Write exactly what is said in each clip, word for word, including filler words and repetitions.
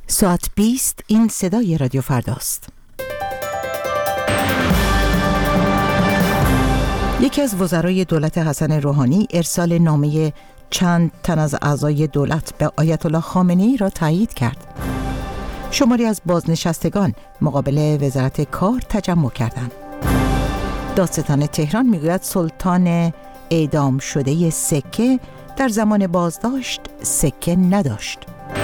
ساعت بیست این صدای رادیو فرداست. یکی از وزرای دولت حسن روحانی ارسال نامه چند تن از اعضای دولت به آیت الله خامنه‌ای را تایید کرد. شماری از بازنشستگان مقابل وزارت کار تجمع کردند. دادستان تهران میگوید سلطان اعدام شده سکه در زمان بازداشت سکه نداشت.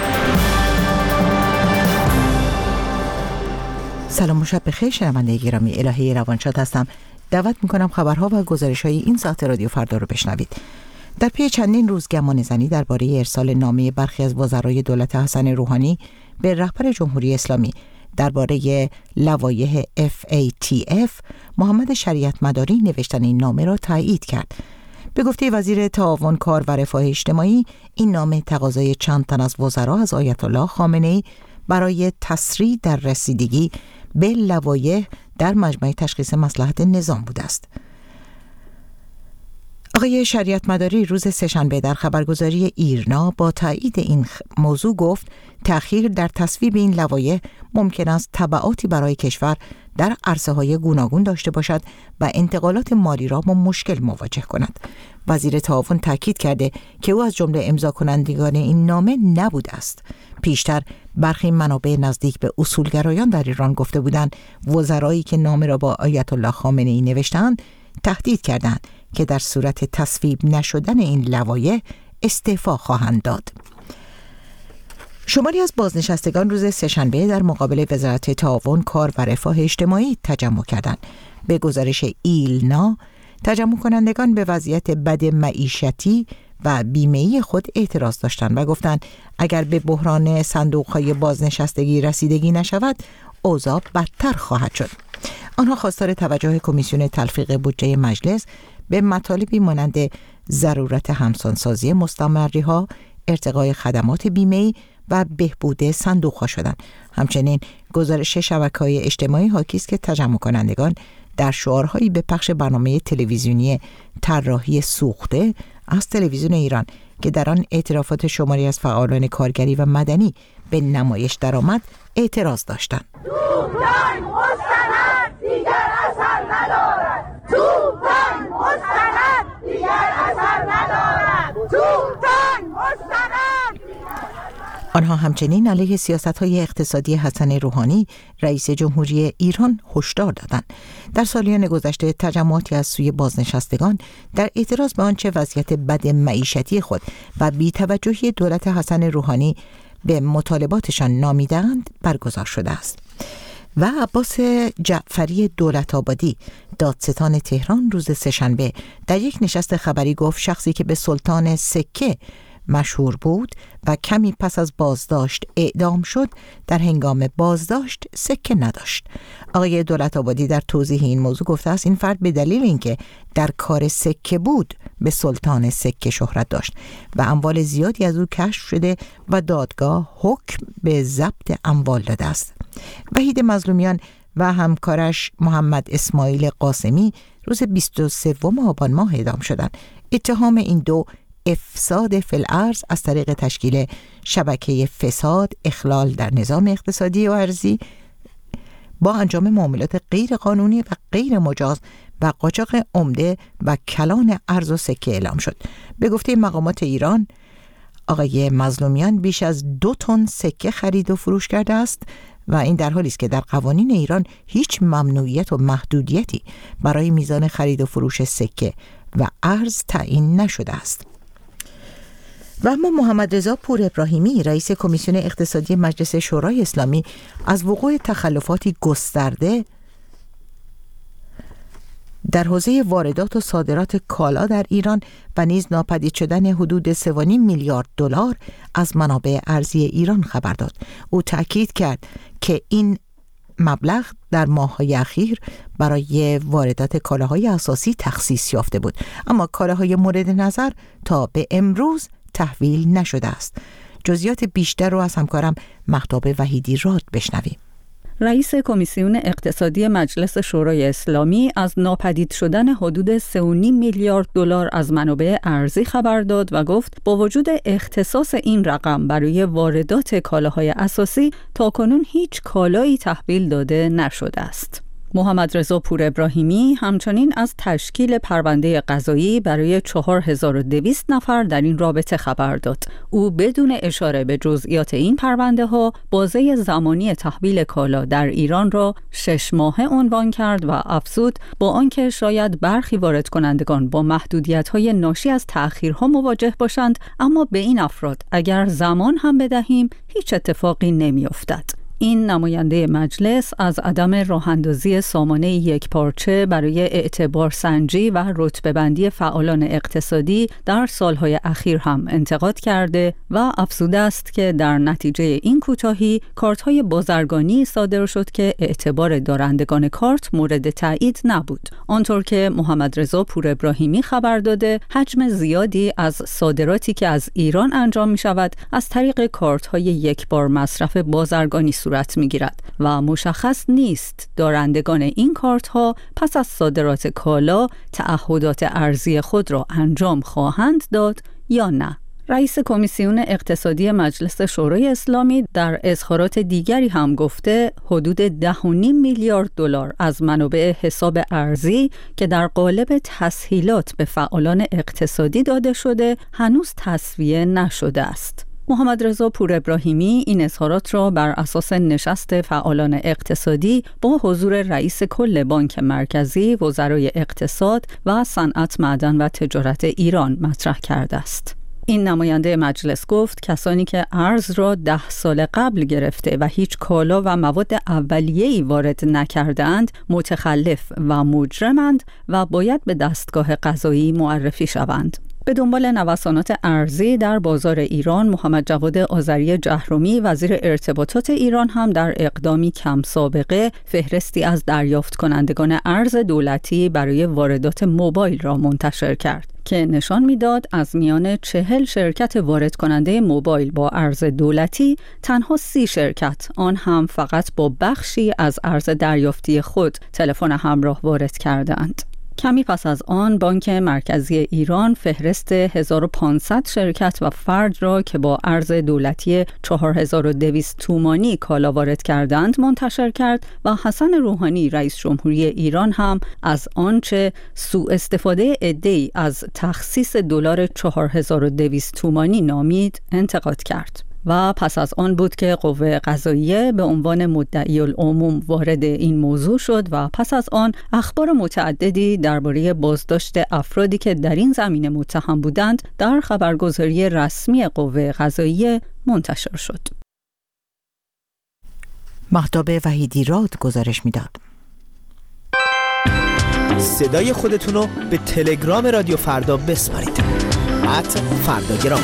سلام و شب بخیر شنونده گرامی، الهه روانشاد هستم. دعوت میکنم خبرها و گزارش‌های این ساعت رادیو فردا رو بشنوید. در پی چندین روز گمانه‌زنی درباره ارسال نامه برخی از وزرای دولت حسن روحانی به رهبر جمهوری اسلامی درباره لوایح اف ای تی اف، محمد شریعت مداری نوشتن این نامه را تایید کرد. به گفته وزیر تعاون کار و رفاه اجتماعی، این نامه تقاضای چند تن از وزرا از آیت الله خامنه‌ای برای تسریع در رسیدگی به لوایح در مجمع تشخیص مصلحت نظام بوده است. آقای شریعت مداری روز سه‌شنبه در خبرگزاری ایرنا با تایید این موضوع گفت تأخیر در تصویب این لوایح ممکن است تبعاتی برای کشور در عرصه‌های گوناگون داشته باشد و انتقالات مالی را با مشکل مواجه کند. وزیر تعاون تاکید کرده که او از جمله امضا کنندگان این نامه نبوده است. پیشتر برخی منابع نزدیک به اصولگرایان در ایران گفته بودند وزرایی که نامه را با آیت الله خامنه‌ای نوشتند تهدید کردند که در صورت تصویب نشدن این لوایح استعفا خواهند داد. شماری از بازنشستگان روز سه‌شنبه در مقابل وزارت تعاون کار و رفاه اجتماعی تجمع کردند. به گزارش ایلنا، تجمع کنندگان به وضعیت بد معیشتی و بیمه‌ای خود اعتراض داشتند و گفتند اگر به بحران صندوق‌های بازنشستگی رسیدگی نشود، اوضاع بدتر خواهد شد. آنها خواستار توجه کمیسیون تلفیق بودجه مجلس به مطالبی مانند ضرورت همسانسازی مستمری‌ها، ارتقای خدمات بیمه‌ای و بهبود صندوق‌ها شدند. همچنین گزارش شبکه‌های اجتماعی حاکی است که تجمع کنندگان در شعارهایی به پخش برنامه تلویزیونی طراحی سوخته از تلویزیون ایران که در آن اعترافات شماری از فعالان کارگری و مدنی به نمایش درآمد اعتراض داشتند. توفان مستند دیگر اثر ندارد. توفان مستند دیگر اثر ندارد. توفان مستند. آنها همچنین علیه سیاست‌های اقتصادی حسن روحانی رئیس جمهوری ایران هشدار دادند. در سالیان گذشته تجمعاتی از سوی بازنشستگان در اعتراض به آنچه وضعیت بد معیشتی خود و بی‌توجهی دولت حسن روحانی به مطالباتشان نامیدند برگزار شده است. و عباس جعفری دولت آبادی دادستان تهران روز سه‌شنبه در یک نشست خبری گفت شخصی که به سلطان سکه مشهور بود و کمی پس از بازداشت اعدام شد در هنگام بازداشت سکه نداشت. آقای دولت آبادی در توضیح این موضوع گفته است این فرد به دلیل اینکه در کار سکه بود به سلطان سکه شهرت داشت و اموال زیادی از او کشف شده و دادگاه حکم به ضبط اموال داده است. وحید مظلومیان و همکارش محمد اسماعیل قاسمی روز بیست و سوم آبان ماه اعدام شدند. اتهام این دو افساد فی الارض از طریق تشکیل شبکه فساد، اخلال در نظام اقتصادی و ارضی با انجام معاملات غیر قانونی و غیر مجاز و قاچاق عمده و کلان ارز و سکه اعلام شد. به گفته مقامات ایران، آقای مظلومیان بیش از دو تن سکه خرید و فروش کرده است و این در حالی است که در قوانین ایران هیچ ممنوعیت و محدودیتی برای میزان خرید و فروش سکه و ارز تعیین نشده است. و اما محمد رضا پور ابراهیمی رئیس کمیسیون اقتصادی مجلس شورای اسلامی از وقوع تخلفاتی گسترده در حوزه واردات و صادرات کالا در ایران و نیز ناپدید شدن حدود سه و نیم میلیارد دلار از منابع ارزی ایران خبر داد. او تأکید کرد که این مبلغ در ماه‌های اخیر برای واردات کالاهای اساسی تخصیص یافته بود، اما کالاهای مورد نظر تا به امروز تحویل نشده است. جزئیات بیشتر رو از همکارم مهتاب وحیدی راد بشنویم. رئیس کمیسیون اقتصادی مجلس شورای اسلامی از ناپدید شدن حدود سه و نیم میلیارد دلار از منابع ارزی خبر داد و گفت با وجود اختصاص این رقم برای واردات کالاهای اساسی تاکنون هیچ کالایی تحویل داده نشده است. محمد رضا پور ابراهیمی همچنین از تشکیل پرونده قضایی برای چهار هزار و دویست نفر در این رابطه خبر داد. او بدون اشاره به جزئیات این پرونده ها بازه زمانی تحویل کالا در ایران را شش ماهه عنوان کرد و افزود با آنکه شاید برخی وارد کنندگان با محدودیت های ناشی از تأخیرها مواجه باشند، اما به این افراد اگر زمان هم بدهیم هیچ اتفاقی نمی افتد. این نماینده مجلس از عدم راه‌اندازی سامانه یک پارچه برای اعتبار سنجی و رتبه بندی فعالان اقتصادی در سالهای اخیر هم انتقاد کرده و افزوده است که در نتیجه این کوتاهی کارت‌های بازرگانی صادر شد که اعتبار دارندگان کارت مورد تایید نبود. آنطور که محمد رضا پور ابراهیمی خبر داده، حجم زیادی از صادراتی که از ایران انجام می‌شود از طریق کارت‌های یک بار مصرف بازرگانی صورت میگیرد و مشخص نیست دارندگان این کارت ها پس از صادرات کالا تعهدات ارزی خود را انجام خواهند داد یا نه. رئیس کمیسیون اقتصادی مجلس شورای اسلامی در اظهارات دیگری هم گفته حدود ده و نیم میلیارد دلار از منابع حساب ارزی که در قالب تسهیلات به فعالان اقتصادی داده شده هنوز تسویه نشده است. محمد رضا پور ابراهیمی این اظهارات را بر اساس نشست فعالان اقتصادی با حضور رئیس کل بانک مرکزی، وزرای اقتصاد و صنعت، معدن و تجارت ایران مطرح کرده است. این نماینده مجلس گفت کسانی که ارز را ده سال قبل گرفته و هیچ کالا و مواد اولیه‌ای وارد نکردند متخلف و مجرمند و باید به دستگاه قضایی معرفی شوند. به دنبال نوسانات ارزی در بازار ایران، محمد جواد آذری جهرومی وزیر ارتباطات ایران هم در اقدامی کم سابقه فهرستی از دریافت کنندگان ارز دولتی برای واردات موبایل را منتشر کرد که نشان میداد از میان چهل شرکت وارد کننده موبایل با ارز دولتی تنها سی شرکت، آن هم فقط با بخشی از ارز دریافتی خود، تلفن همراه وارد کردند. کمی پس از آن بانک مرکزی ایران فهرست هزار و پانصد شرکت و فرد را که با ارز دولتی چهار هزار و دویست تومانی کالا وارد کردند منتشر کرد و حسن روحانی رئیس جمهوری ایران هم از آنچه سوء استفاده عده‌ای از تخصیص دلار چهار هزار و دویست تومانی نامید انتقاد کرد. و پس از آن بود که قوه قضاییه به عنوان مدعی العموم وارد این موضوع شد و پس از آن اخبار متعددی درباره بازداشت افرادی که در این زمینه متهم بودند در خبرگزاری رسمی قوه قضاییه منتشر شد. مهتاب وحیدی راد گزارش میداد. صدای خودتونو به تلگرام رادیو فردا بسپارید. ات فرداگرام.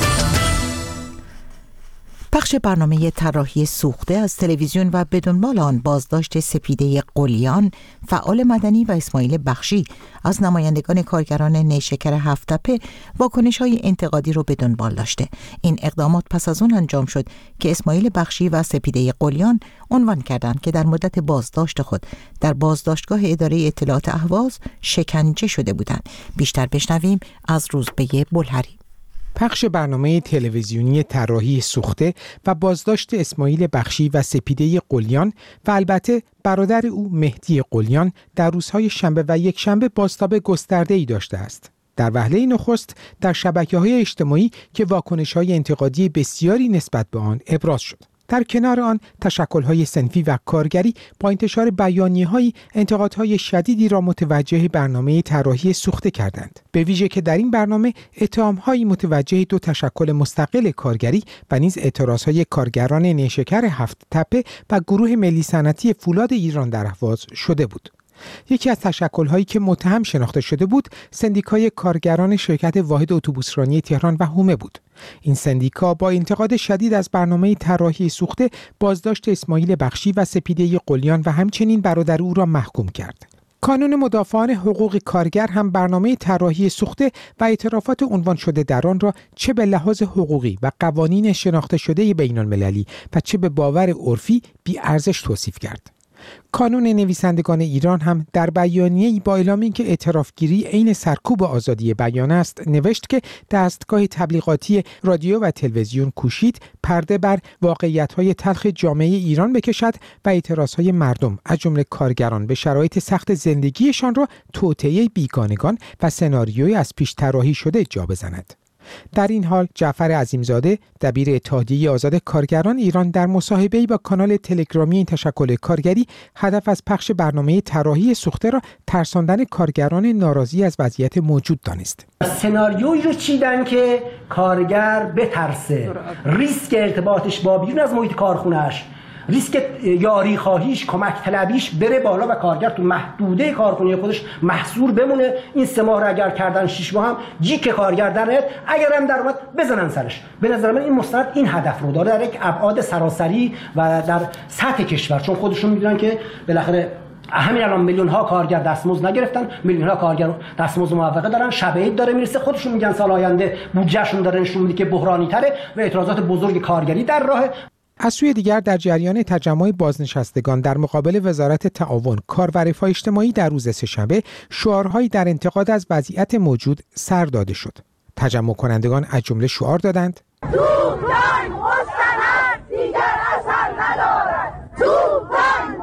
پخش برنامه طراحی سوخته از تلویزیون و به دنبال آن بازداشت سپیده قلیان، فعال مدنی و اسماعیل بخشی از نمایندگان کارگران نیشکر هفت تپه واکنش‌های انتقادی رو به دنبال داشته. این اقدامات پس از اون انجام شد که اسماعیل بخشی و سپیده قلیان عنوان کردند که در مدت بازداشت خود در بازداشتگاه اداره اطلاعات اهواز شکنجه شده بودند. بیشتر بشنویم از روزبه بلهری. پخش برنامه تلویزیونی طراحی سوخته و بازداشت اسماعیل بخشی و سپیده قلیان و البته برادر او مهدی قلیان در روزهای شنبه و یک شنبه بازتاب گسترده‌ای داشته است. در وهله نخست در شبکه‌های اجتماعی که واکنش‌های انتقادی بسیاری نسبت به آن ابراز شد. در کنار آن تشکل‌های صنفی و کارگری با انتشار بیانیه‌های انتقادهای شدیدی را متوجه برنامه طراحی سوخته کردند. به ویژه که در این برنامه اتهام‌هایی متوجه دو تشکل مستقل کارگری و نیز اعتراضهای کارگران نیشکر هفت تپه و گروه ملی صنعتی فولاد ایران در اهواز شده بود. یکی از تشکل‌هایی که متهم شناخته شده بود، سندیکای کارگران شرکت واحد اتوبوسرانی تهران و هومه بود. این سندیکا با انتقاد شدید از برنامه طراحی سوخته بازداشت اسماعیل بخشی و سپیده قلیان و همچنین برادر او را محکوم کرد. کانون مدافعان حقوق کارگر هم برنامه طراحی سوخته و اعترافات عنوان شده در آن را چه به لحاظ حقوقی و قوانین شناخته شده بین‌المللی و چه به باور عرفی بی‌ارزش توصیف کرد. کانون نویسندگان ایران هم در بیانیه‌ای با اعلام اینکه اعترافگیری عین سرکوب آزادی بیان است نوشت که دستگاه تبلیغاتی رادیو و تلویزیون کوشید پرده بر واقعیت‌های تلخ جامعه ایران بکشد و اعتراض‌های مردم از جمله کارگران به شرایط سخت زندگیشان را توطئه بیگانگان و سناریوی از پیش طراحی شده جا بزند. در این حال جعفر عظیمزاده دبیر اتحادیه آزاد کارگران ایران در مصاحبه‌ای با کانال تلگرامی این تشکل کارگری هدف از پخش برنامه طراحی سوخته را ترساندن کارگران ناراضی از وضعیت موجود دانست. سناریویی رو چیدن که کارگر بترسه، ریسک ارتباطش با بیرون از محیط کارخونه‌اش، ریسک یاری خواهیش، کمک طلبیش بره بالا و کارگر تو محدوده کارخونه خودش محصور بمونه. این سه ماه را اگر کردن شش ماه هم جیک کارگر در نیاد، اگر هم در اومد بزنن سرش. به نظر من این مستند این هدف رو داره در یک ابعاد سراسری و در سطح کشور، چون خودشون میدونن که بالاخره همین الان میلیون ها کارگر دستمزد نگرفتن، میلیون ها کارگر دستمزد موافقه دارن، شب عید داره میرسه، خودشون میگن سال آینده بودجهشون داره نشون میده که بحرانی تره و اعتراضات بزرگ کارگری در راه. از سوی دیگر در جریان تجمع بازنشستگان در مقابل وزارت تعاون، کار و رفاه اجتماعی در روز سه‌شنبه شعارهایی در انتقاد از وضعیت موجود سر داده شد. تجمع کنندگان از جمله شعار دادند: توفان مستند دیگر اثر ندارد، توفان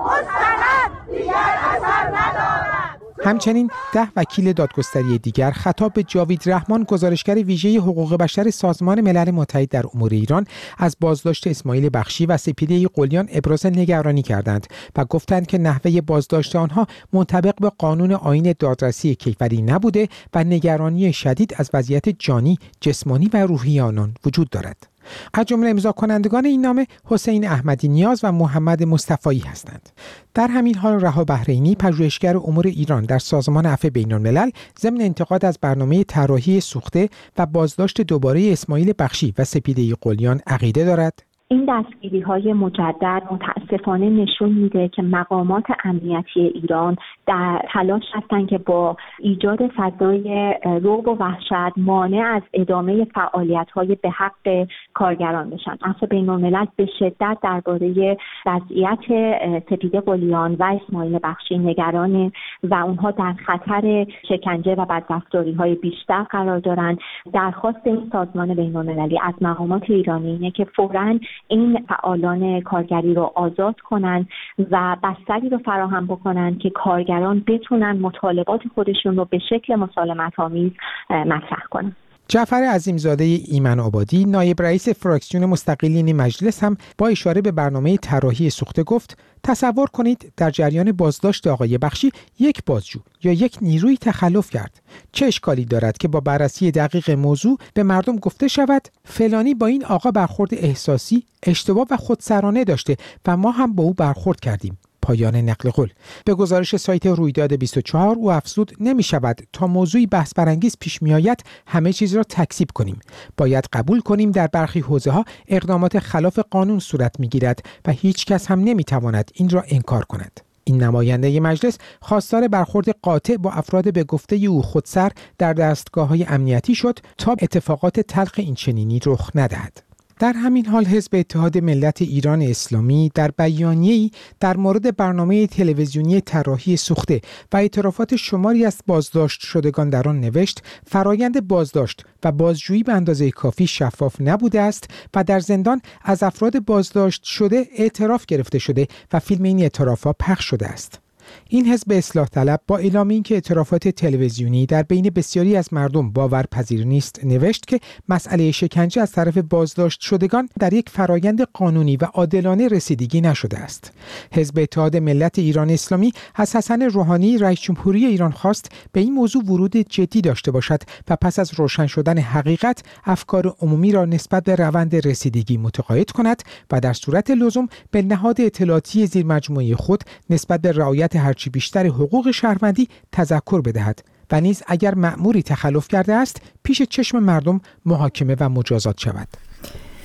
مستند دیگر اثر ندارد. همچنین ده وکیل دادگستری دیگر خطاب به جاوید رحمان، گزارشگر ویژه حقوق بشر سازمان ملل متحد در امور ایران، از بازداشت اسماعیل بخشی و سپیده قلیان ابراز نگرانی کردند و گفتند که نحوه بازداشت آنها منطبق به قانون آیین دادرسی کیفری نبوده و نگرانی شدید از وضعیت جانی، جسمانی و روحی آنان وجود دارد. از جمله امضا کنندگان این نامه حسین احمدی نیاز و محمد مصطفی هستند. در همین حال رها بحرینی، پژوهشگر امور ایران در سازمان عفو بین‌الملل، ضمن انتقاد از برنامه طراحی سوخته و بازداشت دوباره اسماعیل بخشی و سپیده قلیان عقیده دارد این دستگیری‌های مجدد متاسفانه نشون میده که مقامات امنیتی ایران در تلاش هستند که با ایجاد فضای رعب و وحشت مانع از ادامه فعالیت‌های به حق کارگران بشن. عفو بین‌الملل به شدت درباره وضعیت سپیده قلیان و اسماعیل بخشی نگرانه و اونها در خطر شکنجه و بدرفتاری‌های بیشتر قرار دارند. درخواست این سازمان بین‌المللی از مقامات ایرانی اینه که فوراً این فعالان کارگری رو آزاد کنن و بستری رو فراهم بکنن که کارگران بتونن مطالبات خودشون رو به شکل مسالمت‌آمیز مطرح کنن. جعفر عظیمزاده ایمن آبادی، نایب رئیس فراکسیون مستقلین مجلس، هم با اشاره به برنامه طراحی سوخته گفت: تصور کنید در جریان بازداشت آقای بخشی یک بازجو یا یک نیروی تخلف کرد. چه اشکالی دارد که با بررسی دقیق موضوع به مردم گفته شود فلانی با این آقا برخورد احساسی، اشتباه و خودسرانه داشته و ما هم با او برخورد کردیم. پایان نقل قول. به گزارش سایت رویداد بیست و چهار او افزود: نمی شود تا موضوعی بحث برانگیز پیش می آید همه چیز را تکذیب کنیم. باید قبول کنیم در برخی حوزه ها اقدامات خلاف قانون صورت می گیرد و هیچ کس هم نمی تواند این را انکار کند. این نماینده مجلس خواستار برخورد قاطع با افراد به گفته او خودسر در دستگاه‌های امنیتی شد تا اتفاقات تلخ این چنینی رخ ندهد. در همین حال حزب اتحاد ملت ایران اسلامی در بیانیه‌ای در مورد برنامه تلویزیونی طراحی سوخته و اعترافات شماری از بازداشت شدگان در آن نوشت: فرایند بازداشت و بازجویی به اندازه کافی شفاف نبوده است و در زندان از افراد بازداشت شده اعتراف گرفته شده و فیلم این اعترافات پخش شده است. این حزب اصلاح طلب با اعلام اینکه اعترافات تلویزیونی در بین بسیاری از مردم باورپذیر نیست نوشت که مسئله شکنجه از طرف بازداشت شدگان در یک فرایند قانونی و عادلانه رسیدگی نشده است. حزب اتحاد ملت ایران اسلامی از حسن روحانی رئیس جمهوری ایران خواست به این موضوع ورود جدی داشته باشد و پس از روشن شدن حقیقت افکار عمومی را نسبت به روند رسیدگی متقاعد کند و در صورت لزوم به نهاد اطلاعاتی زیرمجموعه خود نسبت به رعایت هرچی بیشتر حقوق شهروندی تذکر بدهد و نیز اگر مأموری تخلف کرده است پیش چشم مردم محاکمه و مجازات شود.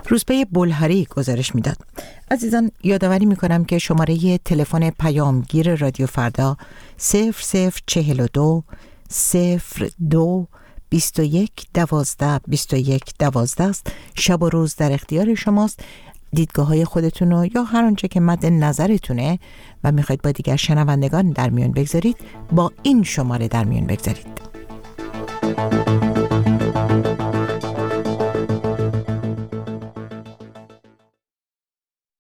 روزبه بلهری گزارش میداد. عزیزان یادآوری میکنم که شماره تلفن پیامگیر رادیو فردا صفر صفر چهل و دو صفر دو بیست و یک دوازده بیست و یک دوازده است. شب و روز در اختیار شماست. دیدگاه های خودتون رو یا هر آنچه که مد نظرتونه و میخواید با دیگر شنوندگان در میون بگذارید با این شماره در میون بگذارید.